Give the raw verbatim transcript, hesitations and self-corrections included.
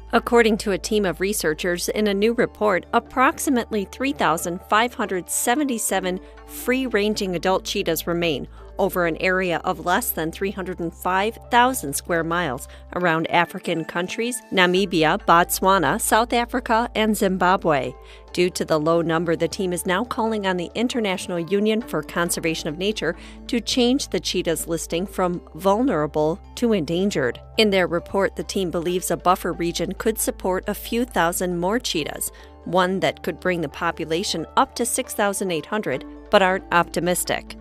According to a team of researchers in a new report, approximately three thousand five hundred seventy-seven free-ranging adult cheetahs remain over an area of less than three hundred five thousand square miles around African countries, Namibia, Botswana, South Africa, and Zimbabwe. Due to the low number, the team is now calling on the International Union for Conservation of Nature to change the cheetah's listing from vulnerable to endangered. In their report, the team believes a buffer region could support a few thousand more cheetahs, one that could bring the population up to six thousand eight hundred, but aren't optimistic.